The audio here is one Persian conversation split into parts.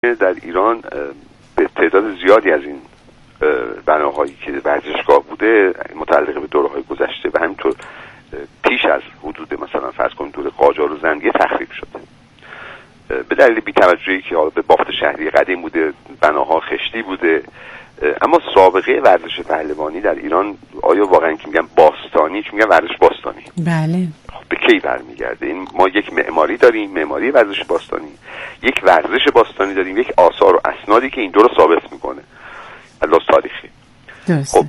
در ایران به تعداد زیادی از این بناهایی که ورزشگاه بوده متعلق به دوره‌های گذشته و همینطور پیش از حدود مثلا فرض کنید دور قاجار و زندیه تخریب شده به دلیل بی‌توجهی که حالا به بافت شهری قدیم بوده، بناها خشتی بوده. اما سابقه ورزش پهلوانی در ایران آیا واقعا که میگن باستانی، چون میگن ورزش باستانی، بله، به کی برمیگرده؟ این ما یک معماری داریم، معماری ورزش باستانی، یک ورزش باستانی داریم، یک آثار و اسنادی که این دو رو ثابت میکنه از لحاظ تاریخی. خب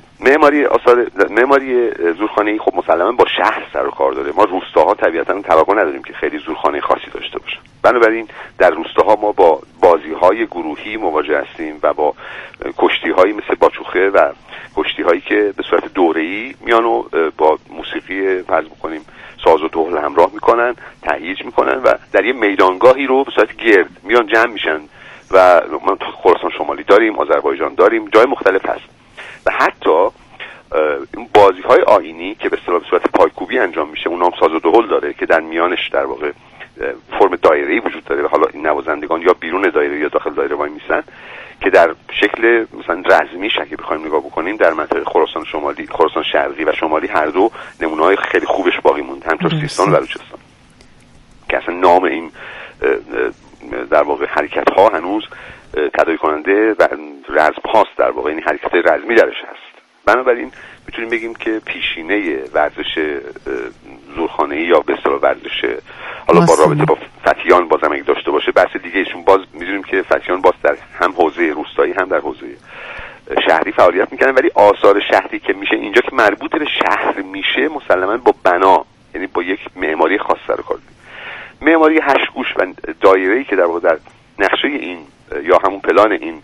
معماری زورخانه‌ای خب مسلماً با شهر سر و کار داره. ما روستاها طبیعتاً توقع نداریم که خیلی زورخانه خاصی داشته باشن. بنابراین در روستاها ما با بازی‌های گروهی مواجه هستیم و با کشتی‌هایی مثل باچوخه و کشتی‌هایی که به صورت دوره‌ای میان و با موسیقی فرض بکنیم ساز و دهل همراه میکنن، تهییج میکنن و در یه میدانگاهی رو به صورت گرد میان جمع میشن و ما خراسان شمالی داریم، آذربایجان داریم، جای مختلف هست و حتی این بازی‌های آیینی که به اصطلاح به صورت پایکوبی انجام میشه، اونم ساز و دهل داره که در میانش در واقع فرم دایره‌ای وجود داره و حالا این نوازندگان یا بیرون دایره یا داخل دایره وای میسن که در شکل مثلا رزمی شکلی بخوایم نگاه بکنیم در منطقه خراسان شمالی، خراسان شرقی و شمالی هر دو نمونه‌های خیلی خوبش باقی مونده، همینطور سیستان و بلوچستان که اصلا نام این در واقع حرکت‌ها هنوز تداعی کننده و رزم‌هاست، در واقع این حرکت رزمی درش هست. بنابراین میتونیم بگیم که پیشینه ورزش زورخانه‌ای یا به اصطلاح ورزش حالا با رابطه با فتیان بازم اگه داشته باشه بحث دیگه ایشون، باز میدونیم که فتیان باز در هم حوزه روستایی هم در حوزه شهری فعالیت میکنن، ولی آثار شهری که میشه اینجا که مربوط به شهر میشه مسلماً با بنا، یعنی با یک معماری خاص سر کار. معماری هشت‌گوش و دایره‌ای که در واقع در نقشه این یا همون پلان این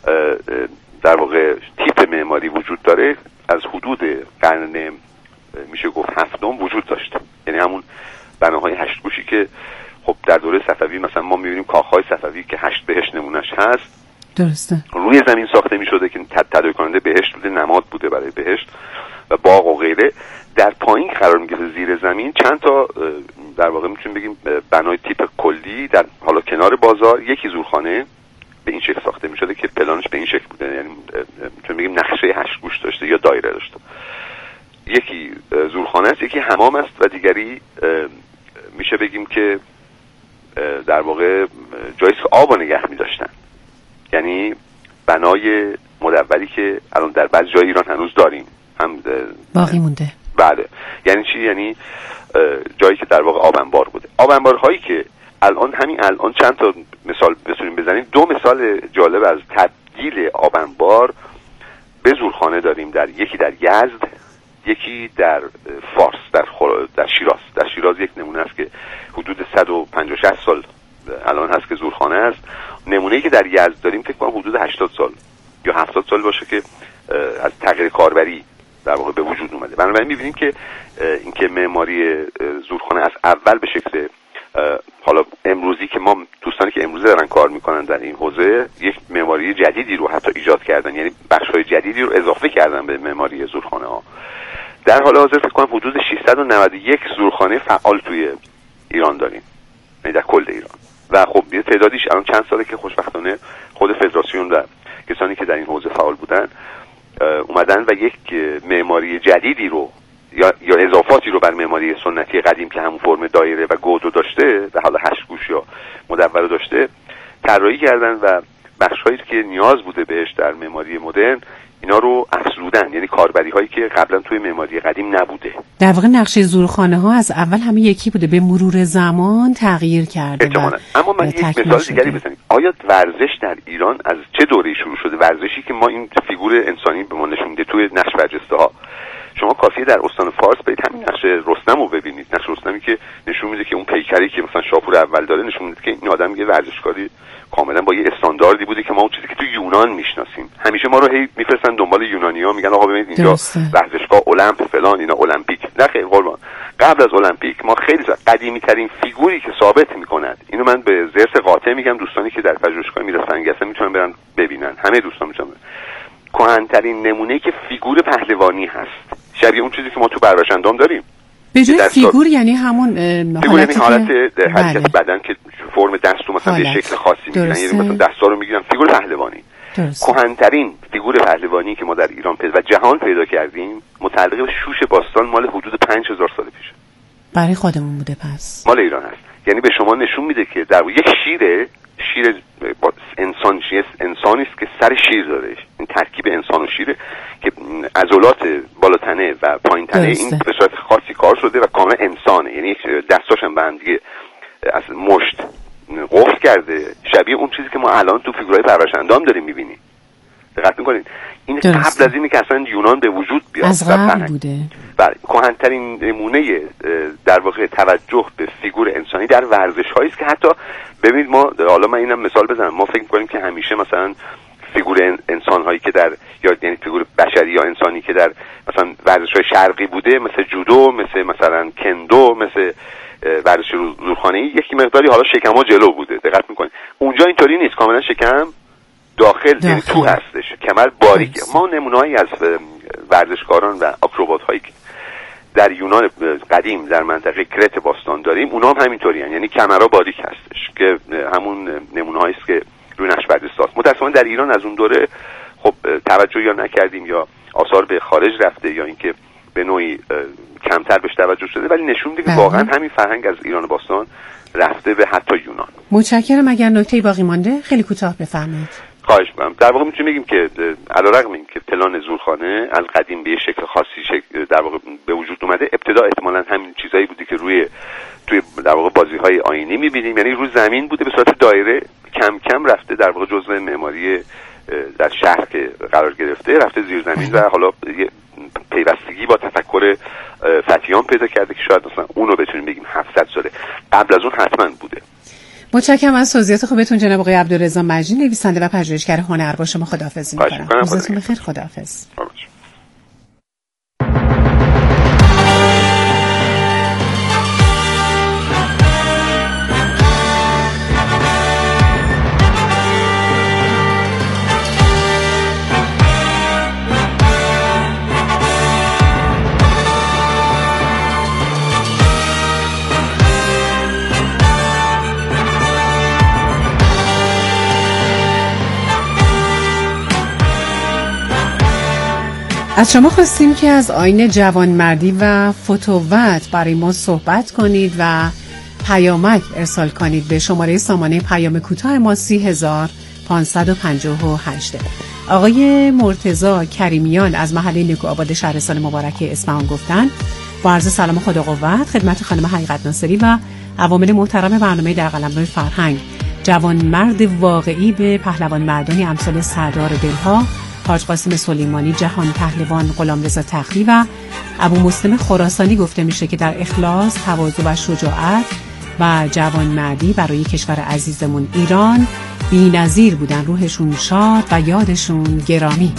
در واقع تیپ معماری وجود داره از حدود قرن میشه گفت هفتم وجود داشته، یعنی همون بناهای هشت‌گوشی که خب در دوره صفوی مثلا ما می‌بینیم کاخ‌های صفوی که 8 بهشت نمونهش هست، درسته، روی زمین ساخته می‌شده که تداعی کننده بهشت بوده، نماد بوده برای بهشت و باغ و غیره. در پایین قرار می‌گیره زیر زمین چند تا در واقع می‌تونیم بگیم بنای تیپ کلی در حالا کنار بازار، یکی زورخانه به این شکل ساخته می‌شده که پلانش به این شکل بوده، یعنی می‌تونیم بگیم نقشه 8 گوش داشته یا دایره داشته. یکی زورخانه است، یکی حمام است و دیگری میشه بگیم که در واقع جایی که آب رو نگه می‌داشتن، یعنی بنای مدوری که الان در بعضی جای ایران هنوز داریم هم باقی مونده. بله، یعنی چی؟ یعنی جایی که در واقع آب انبار بوده. آب انبارهایی که همین الان چند تا مثال بتونیم بزنیم. دو مثال جالب از تبدیل آب انبار به زورخانه داریم، یکی در یزد، یکی در فارس، در شیراز. در شیراز یک نمونه است که حدود 150 سال الان هست که زورخانه است. نمونه‌ای که در یزد داریم فکر کنم حدود 80 سال یا 70 سال باشه که از تغییر کاربری در واقع به وجود اومده. بنابراین می‌بینیم که اینکه معماری زورخانه از اول به شکل حالا امروزی که ما دوستانی که امروزه دارن کار میکنن در این حوزه یک معماری جدیدی رو حتی ایجاد کردن، یعنی بخش‌های جدیدی رو اضافه کردن به معماری زورخانه ها. در حال حاضر فکر کنم حدود 691 زورخانه فعال توی ایران داریم، یعنی در کل ایران. و خب یه تعدادیش الان چند ساله که خوشبختانه خود فدراسیون و کسانی که در این حوزه فعال بودن اومدن و یک معماری جدیدی رو یا اضافاتی رو بر معماری سنتی قدیم که همون فرم دایره و گودو داشته و حالا 8 گوش یا مدور داشته طراحی کردن و بخش‌هایی که نیاز بوده بهش در معماری مدرن اینا رو افزودن، یعنی کاربری هایی که قبلا توی معماری قدیم نبوده. در واقع نقشه زورخانه ها از اول همه یکی بوده، به مرور زمان تغییر کرده. اما من یک مثال دیگری بزنیم. آیا ورزش در ایران از چه دوره‌ای شروع شده؟ ورزشی که ما این فیگور انسانی به ما نشون میده توی نقش برجسته ها. شما کافیه در استان فارس برید همین نقش رستم رو ببینید، نقش رستمی که نشون میده که اون پیکری که مثلا شاپور اول داره نشون میده که این آدم یه ورزشکاری کاملا با یه استانداردی بوده که ما اون چیزی که تو یونان میشناسیم. همیشه ما رو هی میفرستن دنبال یونانی‌ها، میگن آقا ببینید اینجا ورزشگاه المپ فلان، اینا المپیک. نه خیر قربان، قبل از المپیک ما خیلی قدیمی ترین فیگوری که ثابت میکند، اینو من به زرس قاطع میگم، دوستانی که در پژوهشگاه میراث فرهنگی هستن میتونن برن ببینن، همه دوستان میتونن. کهن‌ترین نمونه‌ای که فیگور پهلوانی هست شبیه اون چیزی که ما تو بربشندام داریم. به جای فیگور یعنی همون حالت حرکت بدن که فرم دست رو مثلا به شکل خاصی میگیرن، یعنی مثلا دستا رو میگیرن، فیگور پهلوانی. کهن‌ترین فیگور پهلوانی که ما در ایران و جهان پیدا کردیم متعلق به شوش باستان، مال حدود 5000 سال پیشه. برای خودمون بوده پس. مال ایران هست. یعنی به شما نشون میده که در یک شیر انسانی است که سر شیر داره. این ترکیب انسان و شیره که عضلات بالاتنه و پایینتنه این به صورت خاصی کار شده و کاملا انسانه. یعنی دستاش هم به هم دیگه از مشت قفل کرده، شبیه اون چیزی که ما الان تو فیگورهای پرورش‌اندام داریم می‌بینیم. دقت می‌کنید این قبل از اینه که اصلا یونان به وجود بیاد از قبل بوده. بله، کهن‌ترین نمونه در واقع توجه به فیگور انسانی در ورزش‌هایی است که حتی ببینید ما، حالا من اینم مثال بزنم، ما فکر می‌کنیم که همیشه مثلا فیگور انسان‌هایی که در یعنی فیگور بشری یا انسانی که در مثلا ورزش‌های شرقی بوده، مثل جودو، مثلا کندو، مثل ورزش زورخانه‌ای، یکی مقداری حالا شکم‌ها جلو بوده. دقت می‌کنید اونجا اینطوری نیست، کاملا شکم داخل یعنی تو هستش، کمر باریکه. ما نمونه‌ای از ورزشکاران و آکروبات‌هایی که در یونان قدیم در منطقه کرت باستان داریم، اونا هم همینطوری هستند، یعنی کمرها باریک هستش که همون نمونه‌هایی است که روی نقش‌برداری است. متأسفانه در ایران از اون دوره خب توجه یا نکردیم یا آثار به خارج رفته یا اینکه به نوعی کمتر بهش توجه شده، ولی نشون میده که واقعا همین فرهنگ از ایران باستان رفته به حتی یونان. متشکرم. اگر نکته‌ای باقی مانده خیلی کوتاه بفرمایید. خواهش می‌کنم. در واقع میتونیم بگیم که علیرغم اینکه پلان زورخانه از قدیم به شکل خاصی در واقع به وجود اومده، ابتدا احتمالاً همین چیزایی بوده که توی در واقع بازی‌های آیینی می‌بینیم، یعنی روی زمین بوده به صورت دایره، کم کم رفته در واقع جزء معماری در شهر که قرار گرفته، رفته زیر زمین و حالا پیوستگی با تفکر فتیان پیدا کرده که شاید مثلا اونو بتونیم بگیم 700 ساله قبل از اون حتما بوده. متشکرم از توضیحات خوبتون جناب آقای عبدالرضا مجید، نویسنده و پژوهشگر هنر. با شما خداحافظی می‌کنم. روزتون بخیر. خداحافظ. از شما خواستیم که از آیین جوانمردی و فتووت برای ما صحبت کنید و پیامک ارسال کنید به شماره سامانه پیام کوتاه ما 30558. آقای مرتضی کریمیان از محله نیکوآباد شهرستان مبارک اصفهان گفتن: با عرض سلام خدا قوت خدمت خانم حقیقت ناصری و عوامل محترم برنامه در قلمرو فرهنگ. جوانمرد واقعی به پهلوان مردانی امثال سردار دلها، حاج قاسم سلیمانی، جهان پهلوان، غلامرضا تختی و ابو مسلم خراسانی گفته میشه که در اخلاص، تواضع و شجاعت و جوانمردی برای کشور عزیزمون ایران بی‌نظیر بودن. روحشون شاد و یادشون گرامی.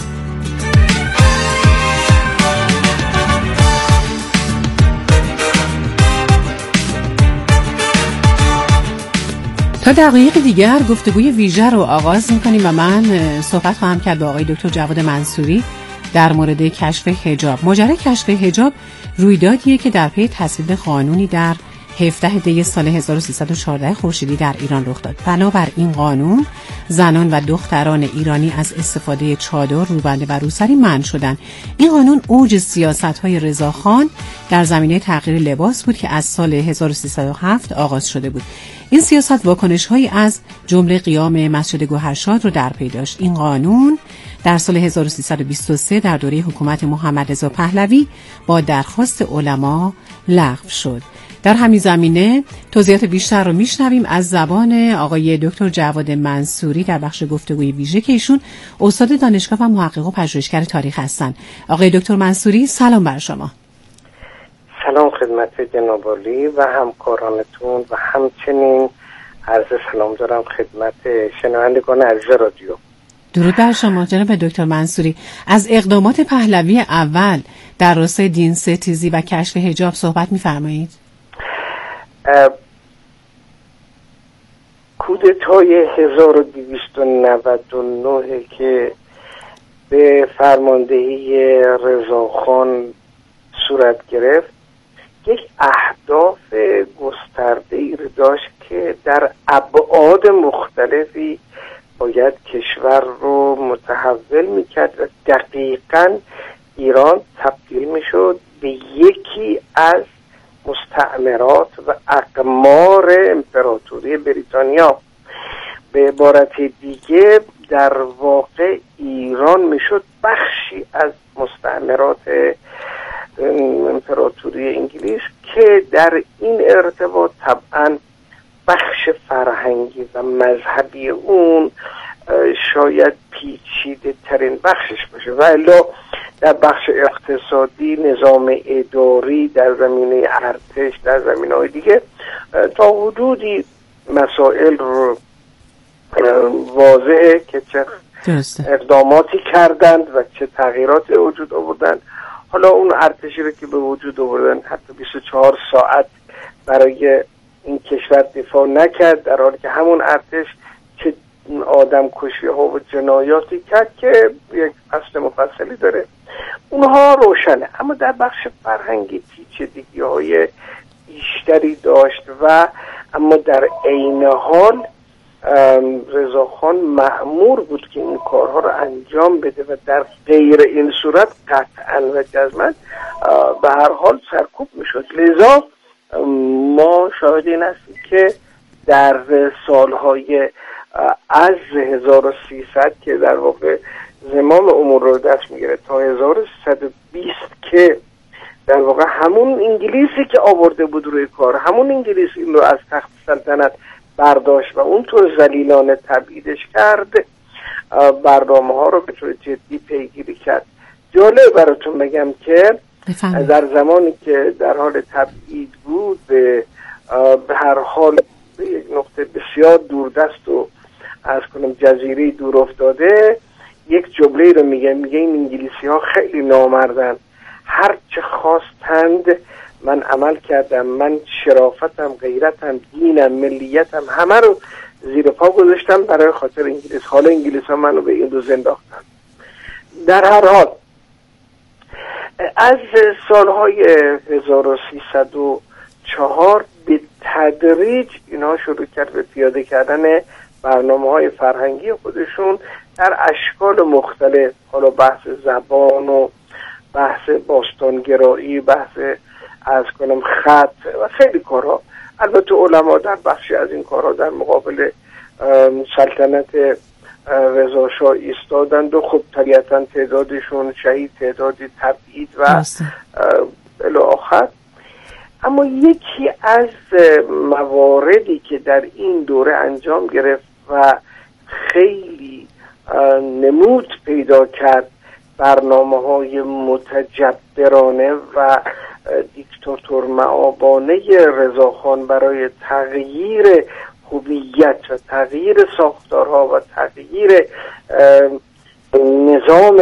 تا دقایق دیگر گفتگوی ویژه رو آغاز می‌کنیم و من صحبت خواهم کرد با آقای دکتر جواد منصوری در مورد کشف حجاب. ماجرای کشف حجاب رویدادیه که در پی تصویب قانونی در 17 دی سال 1314 خورشیدی در ایران رخ داد. بنابر این قانون زنان و دختران ایرانی از استفاده چادر، روبنده و روسری منع شدند. این قانون اوج سیاست‌های رضاخان در زمینه تغییر لباس بود که از سال 1307 آغاز شده بود. این سیاست واکنش‌هایی از جمله قیام مسجد گوهرشاد رو در پی داشت. این قانون در سال 1323 در دوره حکومت محمد رضا پهلوی با درخواست علما لغو شد. در همین زمینه توضیحات بیشتر رو میشنویم از زبان آقای دکتر جواد منصوری در بخش گفتگوی ویژه که ایشون استاد دانشگاه و محقق و پژوهشگر تاریخ هستند. آقای دکتر منصوری سلام بر شما. سلام خدمت جناب عالی و همکارانتون و همچنین عرض سلام دارم خدمت شنوندگان عزیز رادیو. درود بر شما جناب دکتر منصوری. از اقدامات پهلوی اول در راستای دین ستیزی و کشف حجاب صحبت می‌فرمایید؟ کودتای 1299 که به فرماندهی رضاخان صورت گرفت یک اهداف گسترده‌ای رو داشت که در ابعاد مختلفی باید کشور رو متحول میکرد و دقیقاً ایران تبدیل میشد به یکی از مستعمرات و اقمار امپراتوری بریتانیا. به عبارت دیگه در واقع ایران میشد بخشی از مستعمرات امپراتوری انگلیس که در این ارتباط طبعا بخش فرهنگی و مذهبی اون شاید پیچیده ترین بخشش باشه، و الا در بخش اقتصادی، نظام اداری، در زمینه ارتش، در زمینه‌های دیگه تا حدودی مسائل رو واضحه که چه اقداماتی کردند و چه تغییراتی وجود آوردند. حالا اون ارتشی رو که به وجود آوردن حتی 24 ساعت برای این کشور دفاع نکرد، در حالی که همون ارتش چه آدم کشی ها و جنایاتی کرد که یک فصل مفصلی داره. اونها روشنه، اما در بخش فرهنگی پیچیدگی های بیشتری داشت و اما در عین حال رضاخان مأمور بود که این کارها رو انجام بده و در غیر این صورت قطعا و جزما به هر حال سرکوب میشد. لذا ما شاهد این هستیم که در سالهای از 1300 که در واقع زمام امور رو دست میگیره تا 1320 که در واقع همون انگلیسی که آورده بود روی کار، همون انگلیس این رو از تخت سلطنت برداشت و اونطور ذلیلانه تبعیدش کرد، برنامه ها رو به طور جدی پیگیری کرد. جالب براتون بگم که در زمانی که در حال تبعید بود به هر حال به یک نقطه بسیار دوردست و از کنم جزیره دور افتاده یک جمله رو میگه این انگلیسی ها خیلی نامردن، هر چه خواستند من عمل کردم، من شرافتم، غیرتم، دینم، ملیتم همه رو زیر پا گذاشتم برای خاطر انگلیس. حالا انگلیس ها منو به این روز انداختن. در هر حال از سالهای 1304 به تدریج اینا شروع کرد به پیاده کردن برنامه‌های فرهنگی خودشون در اشکال مختلف، حالا بحث زبان و بحث باستانگرایی، بحث از کنم خط و خیلی کارها. البته علما در بخشی از این کارها در مقابل سلطنت رضا شاه ایستادند و خب طبیعتا تعدادشون شهید، تعدادی تبعید و الی آخر. اما یکی از مواردی که در این دوره انجام گرفت و خیلی نمود پیدا کرد، برنامه‌های متجبرانه و دیکتاتور معابانه رضاخان برای تغییر هویت و تغییر ساختارها و تغییر نظام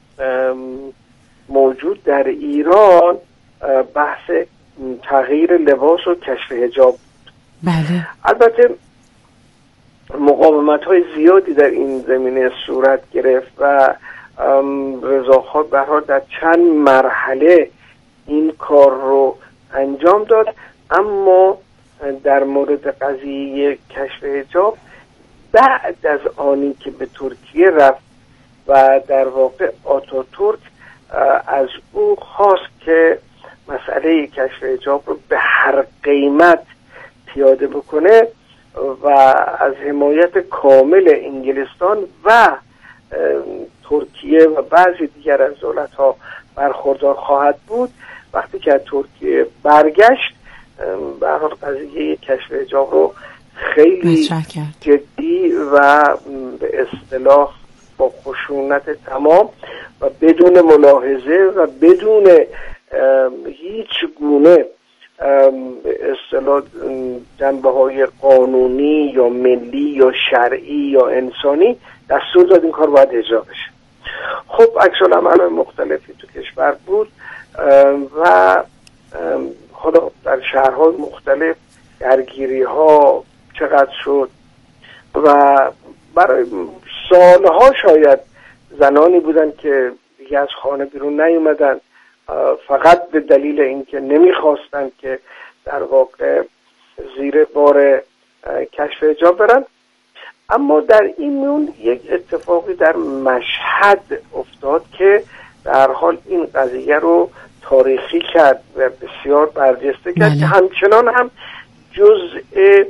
موجود در ایران، بحث تغییر لباس و کشف حجاب. بله. البته مقاومت‌های زیادی در این زمینه صورت گرفت و رضاخان به هر حال در چند مرحله این کار رو انجام داد، اما در مورد قضیه کشف حجاب بعد از آنی که به ترکیه رفت و در واقع آتاتورک از او خواست که مسئله کشف حجاب رو به هر قیمت پیاده بکنه و از حمایت کامل انگلستان و ترکیه و بعضی دیگر از دولت‌ها برخوردار خواهد بود، وقتی که از ترکیه برگشت به هر حال قضیه کشف حجاب رو خیلی جدی و به اصطلاح با خشونت تمام و بدون ملاحظه و بدون هیچ گونه به اصطلاح جنبه‌های قانونی یا ملی یا شرعی یا انسانی دستور داد این کار باید اجرا بشه. خب عکس‌العمل‌های مختلفی تو کشور بود و حالا در شهرهای مختلف درگیری‌ها چقدر شد و برای سالها شاید زنانی بودن که دیگه از خانه بیرون نیومدن، فقط به دلیل اینکه نمیخواستن که در واقع زیر بار کشف حجاب برن. اما در این میون یک اتفاقی در مشهد افتاد که در حال این قضیه رو تاریخی کرد و بسیار برجسته کرد که همچنان هم جزء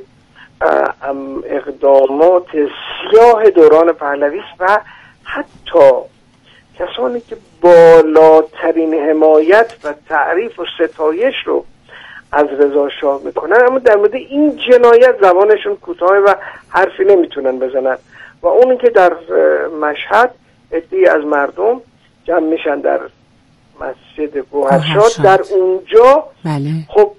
اقدامات سیاه دوران پهلوی است و حتی کسانی که بالاترین حمایت و تعریف و ستایش رو از رضا شاه میکنن اما در مورد این جنایت زبانشون کوتاه و حرفی نمیتونن بزنن و اونی که در مشهد عده‌ای از مردم جمع میشن در مسجد گوهرشاد، در اونجا خب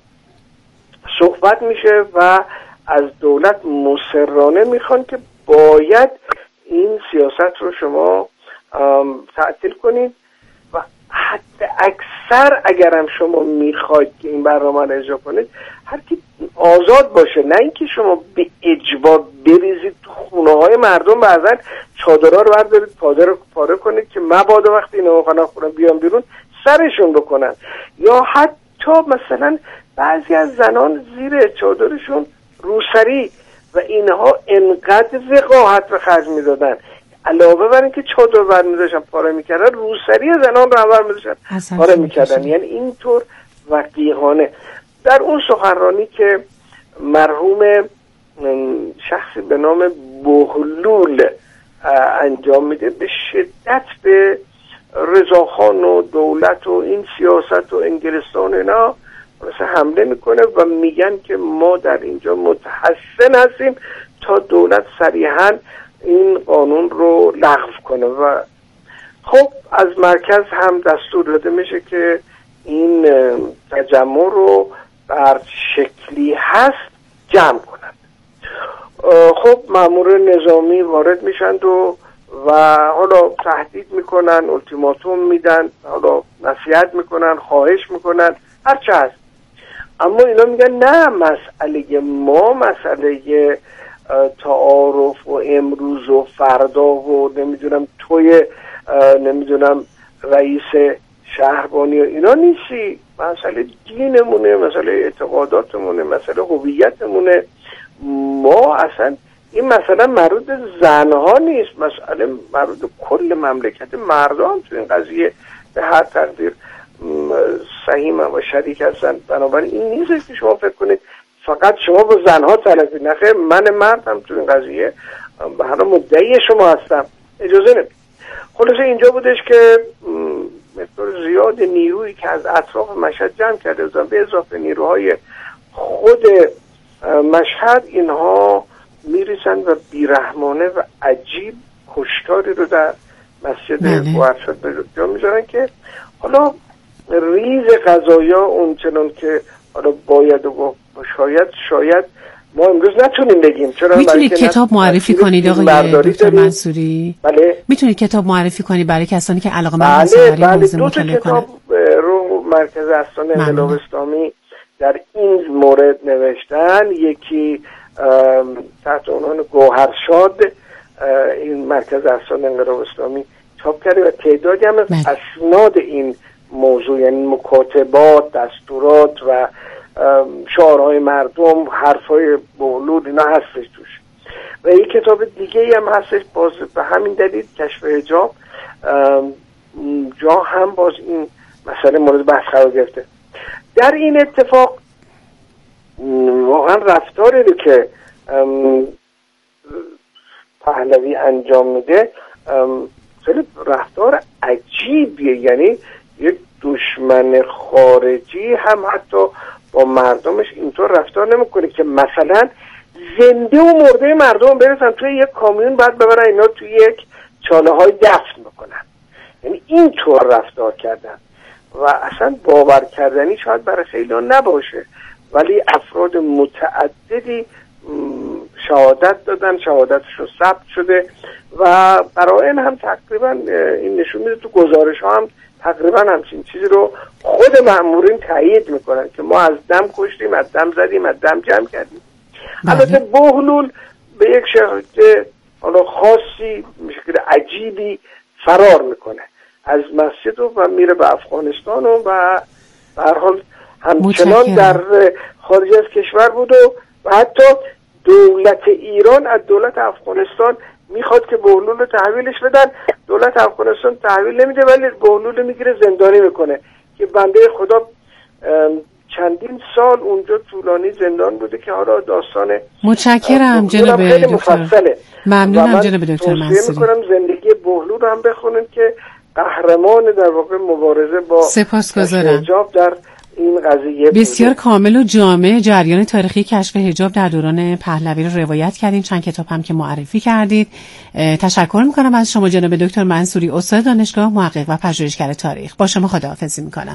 صحبت میشه و از دولت مصرانه میخوان که باید این سیاست رو شما تعطیل کنید و حتی اکثر اگرم شما میخواید که این برنامه رو اجرا کنید هر کی آزاد باشه، نه اینکه شما به اجبار بریزید تو خونه های مردم، بعضا چادرها رو بردارید پاره کنید که مبادا وقتی اینا خونه بیان بیرون سرشون بکنن، یا حتی مثلا بعضی از زنان زیر چادرشون روسری و اینها انقدر وقاحت به خرج میدادن علاوه بر اینکه چادر برمی‌داشتن پاره میکردن، روسری زنان رو هم برمی‌داشتن پاره میکردن. یعنی اینطور وقیحانه. در اون سخنرانی که مرحوم شخصی به نام بهلول انجام میده، به شدت به رضاخان و دولت و این سیاست و انگلستان اینا حمله میکنه و میگن که ما در اینجا متحسن هستیم تا دولت صریحاً این قانون رو لغو کنه و خب از مرکز هم دستور داده میشه که این تجمع رو بر شکلی هست جمع کنند. خب مأمور نظامی وارد میشند و حالا تهدید میکنن، التیماتوم میدن، حالا نصیحت میکنن، خواهش میکنن، هر چه هست. اما اینا میگن نه، مسئله ما مسئله تعارف و امروز و فردا و نمیدونم رئیس شهربانی و اینا نیستی، مسئله دینمونه، مسئله اعتقاداتمونه، مسئله هویتمونه. ما اصلا این مسئله مربوط زنها نیست، مسئله مربوط کل مملکت مردم تو این قضیه به هر تقدیر سهیم و شریک هستن. بنابراین این نیست که شما فکر کنید فقط شما با زنها طرفی. نخیر، من مردم تو این قضیه به هر مدعی شما هستم، اجازه نمید. خلاصه اینجا بودش که مقدار زیاد نیرویی که از اطراف مشهد جمع کرده بودن به اضافه نیروهای خود مشهد، اینها میریزن و بیرحمانه و عجیب کشتاری رو در مسجد گوهرشاد به جا میذارن که حالا ریز قضایا اونچنان که حالا باید و شاید ما امروز نتونیم بگیم. چرا؟ میتونید کتاب معرفی کنید آقای دکتر منصوری؟ بله. میتونید کتاب معرفی کنید برای کسانی که علاقه‌مند هستن برای موضوع مطالعه کنن؟ کتاب رو مرکز احسان انقلاب اسلامی در این مورد نوشتن. یکی تحت عنوان گوهرشاد این مرکز احسان انقلاب اسلامی چاپ کرده و تعدادی هم از اسناد این موضوع، یعنی مکاتبات، دستورات و شعارهای مردم، حرفای بولود، اینا هستش توش. و یک کتاب دیگه هم هستش باز به همین دلیل، کشف حجاب، جا هم باز این مسئله مورد بحث قرار گرفته. در این اتفاق واقعا رفتاری رو که پهلوی انجام میده خیلی رفتار عجیبیه. یعنی یک دشمن خارجی هم حتی با مردمش اینطور رفتار نمیکنه که مثلا زنده و مرده مردم برسن توی یک کامیون بعد ببرن اینا توی یک چاله های دفن بکنن. یعنی اینطور رفتار کردن و اصلا باور کردنی شاید برای خیلی نباشه، ولی افراد متعددی شهادت دادن، شهادتشون ثبت شده و قرائن هم تقریبا این نشون میده، تو گزارش ها هم تقریبا همچین چیزی رو خود مأمورین تایید میکنن که ما از دم کشتیم، از دم زدیم، از دم جمع کردیم. البته بهلول به یک شکل حالا خاصی، شکل عجیبی فرار میکنه از مسجد و میره به افغانستان و به هر حال همچنان در خارج از کشور بود و حتی دولت ایران از دولت افغانستان میخواد که بهلول رو تحویلش بدن. دولت افغانستان تحویل نمیده ولی بهلول میگیره زندانی میکنه که بنده خدا چندین سال اونجا طولانی زندان بوده که حالا داستان متشکرم جناب دکتر. ممنونم جناب دکتر منصوری. میکنم زندگی بهلول رو هم بخونن که قهرمان در واقع مبارزه با حجاب در این قضیه بسیار کامل و جامع جریان تاریخی کشف حجاب در دوران پهلوی رو روایت کردین، چند کتاب هم که معرفی کردید. تشکر میکنم از شما جناب دکتر منصوری، استاد دانشگاه، محقق و پژوهشگر تاریخ. با شما خداحافظی میکنم.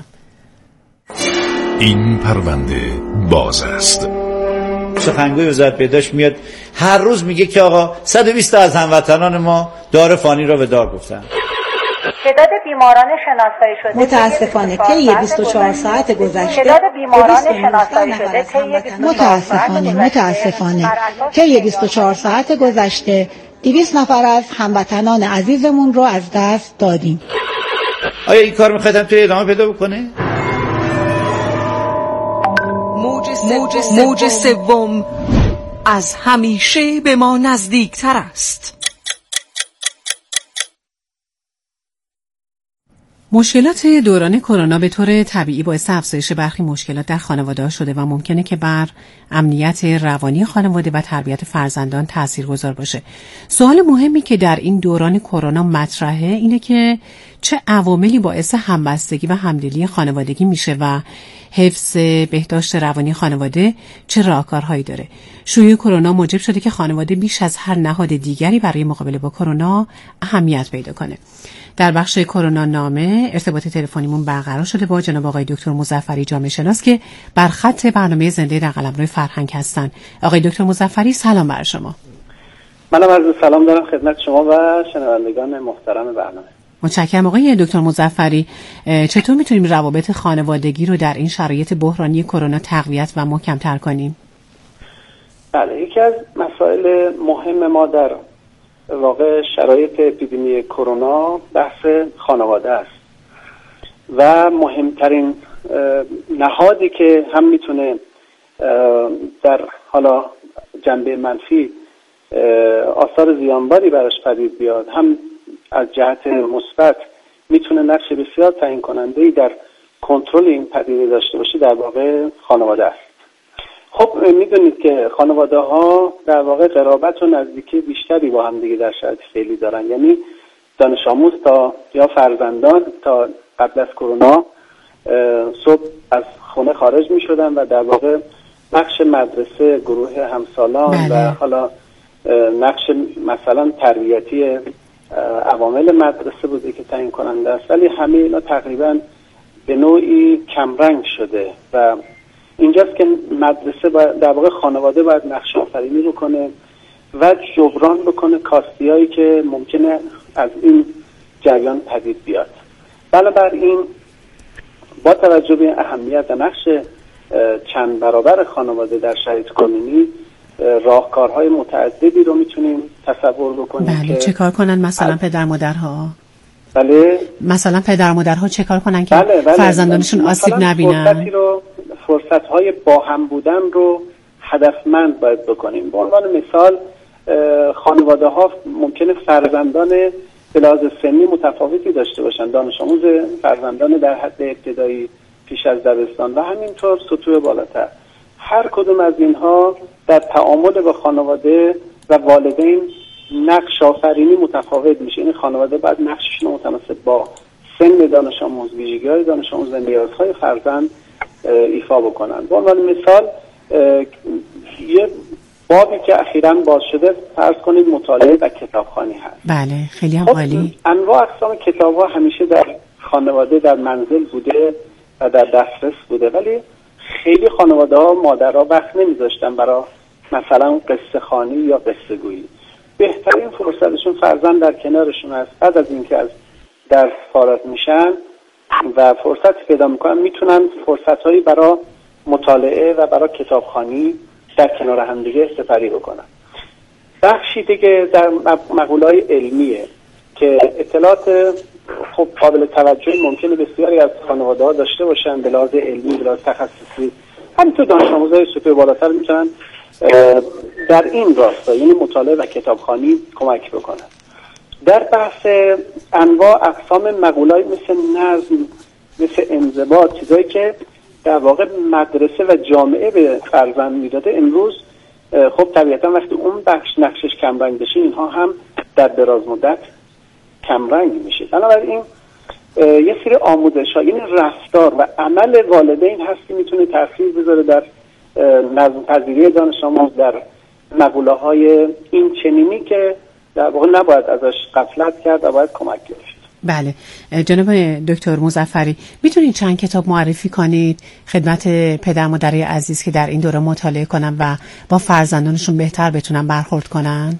این پرونده باز است. سخنگوی وزارت بهداشت میاد هر روز میگه که آقا 120 از هموطنان ما دار فانی را به دار گفتن. تعداد بیماران شناسایی شده متاسفانه طی 24 ساعت گذشته تعداد بیماران شناسایی شده متاسفانه طی 24 ساعت گذشته 200 نفر از هموطنان عزیزمون رو از دست دادیم. آیا این کار میخواید هم توی ادامه پیدا بکنه؟ موج سوم از همیشه به ما نزدیکتر است. مشکلات دوران کرونا به طور طبیعی باعث افزایش برخی مشکلات در خانواده‌ها شده و ممکنه که بر امنیت روانی خانواده و تربیت فرزندان تاثیرگذار باشه. سوال مهمی که در این دوران کرونا مطرحه اینه که چه عواملی باعث همبستگی و همدلی خانوادگی میشه و حفظ بهداشت روانی خانواده چه راهکارهایی داره. شیوع کرونا موجب شده که خانواده بیش از هر نهاد دیگری برای مقابله با کرونا اهمیت پیدا کنه. در بخش کرونا نامه ارتباط تلفنیمون برقرار شده با جناب آقای دکتر مظفری جامعه شناس که بر خط برنامه زنده در قلمرو فرهنگ هستن. آقای دکتر مظفری سلام بر شما. منم عرض سلام دارم خدمت شما و شنوندگان محترم برنامه. متشکرم. آقای دکتر مظفری، چطور میتونیم روابط خانوادگی رو در این شرایط بحرانی کرونا تقویت و محکم‌تر کنیم؟ بله، یکی از مسائل مهم ما در واقع شرایط اپیدمی کرونا بحث خانواده است و مهمترین نهادی که هم میتونه در حالا جنبه منفی آثار زیانباری براش پدید بیاد، هم از جهت مثبت میتونه نقش بسیار تعیین کننده‌ای در کنترل این پدیده داشته باشه، در واقع خانواده است. خب میدونید که خانواده ها در واقع قرابت و نزدیکی بیشتری با هم دیگه در شرایط فعلی دارن، یعنی دانش آموز تا یا فرزندان تا قبل از کرونا صبح از خونه خارج می شدن و در واقع نقش مدرسه، گروه همسالان و حالا نقش مثلا تربیتی عوامل مدرسه بوده که تعیین کننده است، ولی همه اینا تقریبا به نوعی کمرنگ شده و اینجاست که مدرسه در واقع خانواده باید نقش آفرینی بکنه و جبران بکنه کاستیایی که ممکنه از این جریان پدید بیاد. بنابراین با توجه به اهمیت و نقش چند برابر خانواده در شرایط کنونی راهکارهای متعددی رو میتونیم تصور بکنیم. بله، چه کار کنن مثلا پدر مادرها؟ بله، مثلا پدر مادرها چه کار کنن که فرزندانشون آسیب نبینن؟ فرصت‌های با هم بودن رو هدفمند باید بکنیم. به عنوان مثال خانواده‌ها ممکنه فرزندان به لحاظ سنی متفاوتی داشته باشن، دانش آموز فرزندان در حد ابتدایی پیش از دبستان و همینطور سطوح بالاتر. هر کدوم از اینها در تعامل با خانواده و والدین نقش آفرینی متفاوت میشه. این خانواده باید نقششون متناسب با سن دانش آموز، ویژگی‌های دانش آموز و نیازهای فرزند ایفا بکنن. به عنوان مثال یه بابی که اخیراً باز شده فرض کنید مطالعه و کتابخوانی هست. بله، خیلی هم عالی. انواع اقسام کتاب‌ها همیشه در خانواده در منزل بوده و در دسترس بوده، ولی خیلی خانواده‌ها مادرها وقت نمی‌ذاشتن برای مثلا قصه خوانی یا قصه گویی. بهترین فرصتشون فرزند در کنارشون است. بعد از اینکه از درس فارغ میشن و فرصت پیدا میکنن میتونن فرصت‌هایی برای مطالعه و برای کتابخوانی در کنار هم دیگه سپری بکنن. بخشی دیگه در مقوله‌های علمیه که اطلاعات خب قابل توجه ممکنه بسیاری از خانواده‌ها داشته باشن به لحاظ علمی، به لحاظ تخصصی. همینطور دانش آموزای سطوح بالاتر میتونن در این راستا یعنی مطالعه و کتابخوانی کمک بکنه. در بحث انواع اقسام مقوله‌ای مثل نظم، مثل انضباط، چیزایی که در واقع مدرسه و جامعه به فرزند میداده، امروز خب طبیعتا وقتی اون بخش نقشش کمرنگ بشه اینها هم در دراز مدت کمرنگ میشه. بنابراین یه سری آموزش‌ها یعنی رفتار و عمل والدین هست که میتونه تاثیر بذاره در نظم پذیری دانش آموز، در مقوله‌های این چنینی که در واقع نباید ازش غفلت کرد و باید کمک گرفت. بله جناب دکتر مظفری، میتونید چند کتاب معرفی کنید خدمت پدر مادرای عزیز که در این دوره مطالعه کنن و با فرزندانشون بهتر بتونن برخورد کنن؟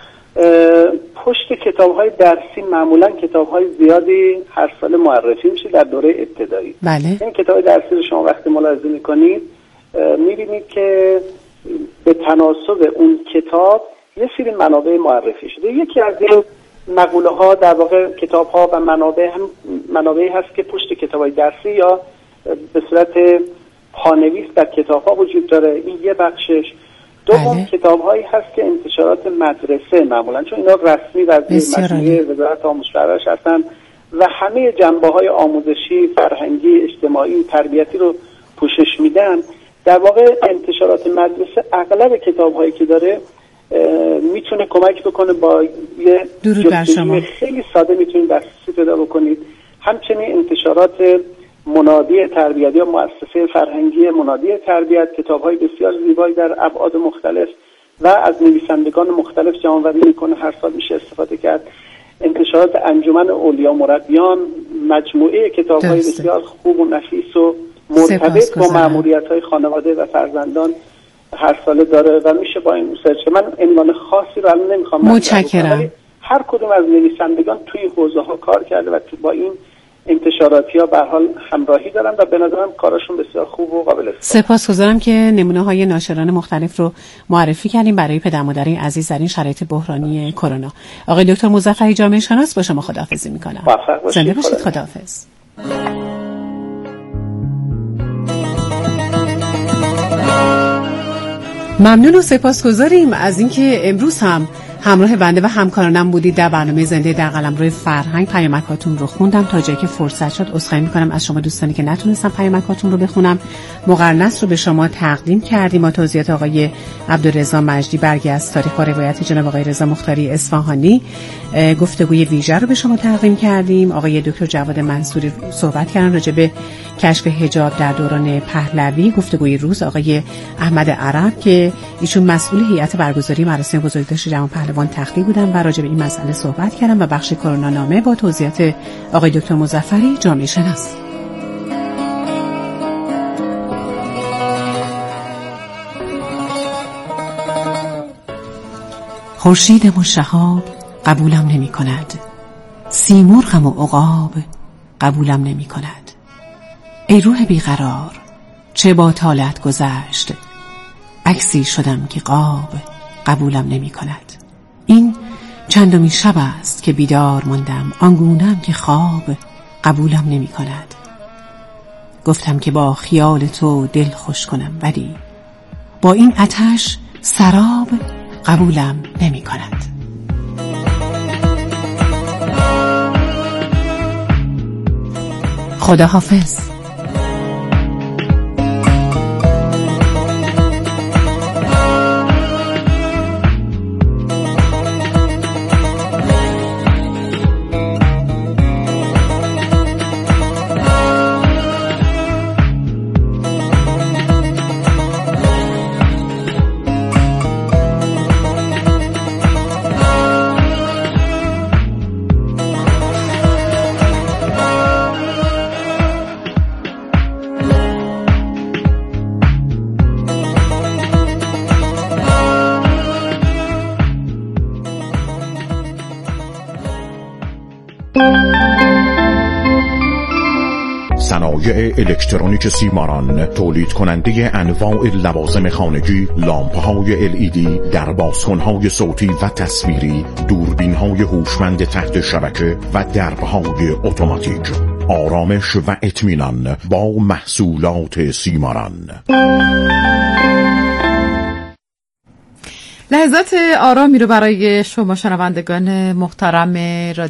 پشت کتاب‌های درسی معمولاً کتاب‌های زیادی هر سال معرفی میشه در دوره ابتدایی. بله. این کتاب درسی رو شما وقتی ملاحظه می‌کنید می‌بینید که به تناسب اون کتاب یه سری منابع معرفی شده. یکی از این مقوله‌ها در واقع کتاب‌ها و منابعی هست که پشت کتاب‌های درسی یا به صورت پانویس در کتاب‌ها وجود داره. این یه بخشش. دوم کتاب‌هایی هست که انتشارات مدرسه معمولاً، چون اینا رسمی و مجموعه وزارت آموزش و پرورش هستن و همه جنبه‌های آموزشی، فرهنگی، اجتماعی، تربیتی رو پوشش میدن. در واقع انتشارات مدرسه اغلب کتاب‌هایی که داره میتونه کمک بکنه. با یه جستجوی خیلی ساده میتونید دسترسی پیدا بکنید. همچنین انتشارات منادی تربیت یا مؤسسه فرهنگی منادی تربیت، کتاب‌های بسیار زیبایی در ابعاد مختلف و از نویسندگان مختلف جمع‌آوری میکنه، هر سال میشه استفاده کرد. انتشارات انجمن اولیا مربیان مجموعه کتاب‌های بسیار خوب و نفیس و مرتبط با مأموریت‌های خانواده و فرزندان هر سال داره و میشه با این سرچ. من عنوان خاصی رو الان نمیخوام متشکرم. هر کدوم از نویسندگان توی حوزه‌ها کار کرده و با این انتشاراتی‌ها به هر حال همراهی دارن و به نظرم کارشون بسیار خوب و قابل استفاده. سپاسگزارم که نمونه‌های ناشران مختلف رو معرفی کردیم برای پدر مادرای عزیز در این شرایط بحرانی کرونا. آقای دکتر مظفری جامعه شناس، با شما خداحافظی می‌کنم. زنده باشید. خداحافظ. ممنون و سپاسگزاریم از اینکه امروز هم همراه بنده و همکارانم بودید در برنامه زنده در قلمرو فرهنگ. پیامکاتون رو خوندم تا جایی که فرصت شد. عذرخواهی می‌کنم از شما دوستانی که نتونستم پیامکاتون رو بخونم. مقرنس رو به شما تقدیم کردیم با توضیحات آقای عبدالرضا مجدی، برگی از تاریخ و روایت جناب آقای رضا مختاری اصفهانی. گفتگوی ویژه رو به شما تقدیم کردیم. آقای دکتر جواد منصوری صحبت کردن راجع به کشف حجاب در دوران پهلوی. گفتگوی روز آقای احمد عرب که ایشون مسئول هیئت برگزاری مراسم بزرگداشت جوان پهلوان تخلیه بودن و راجع به این مسئله صحبت کردم و بخش کرونا نامه با توضیحات آقای دکتر مظفری جامعه شناس. خورشید مشرحاب قبولم نمی کند، سیمرغم و عقاب قبولم نمی کند. ای روح بیقرار چه با طالعت گذشت، عکسی شدم که قاب قبولم نمی کند. این چندمین شب است که بیدار ماندم، آنگونم که خواب قبولم نمی کند. گفتم که با خیال تو دل خوش کنم، ولی با این آتش سراب قبولم نمی کند. خداحافظ. صنایع الکترونیک سیماران، تولید کننده انواع لوازم خانگی، لامپ‌های LED، دربازکن‌های صوتی و تصویری، دوربین‌های هوشمند تحت شبکه و درب‌های اتوماتیک. آرامش و اطمینان با محصولات سیماران. لحظات آرامی رو برای شما شنوندگان محترم رادیو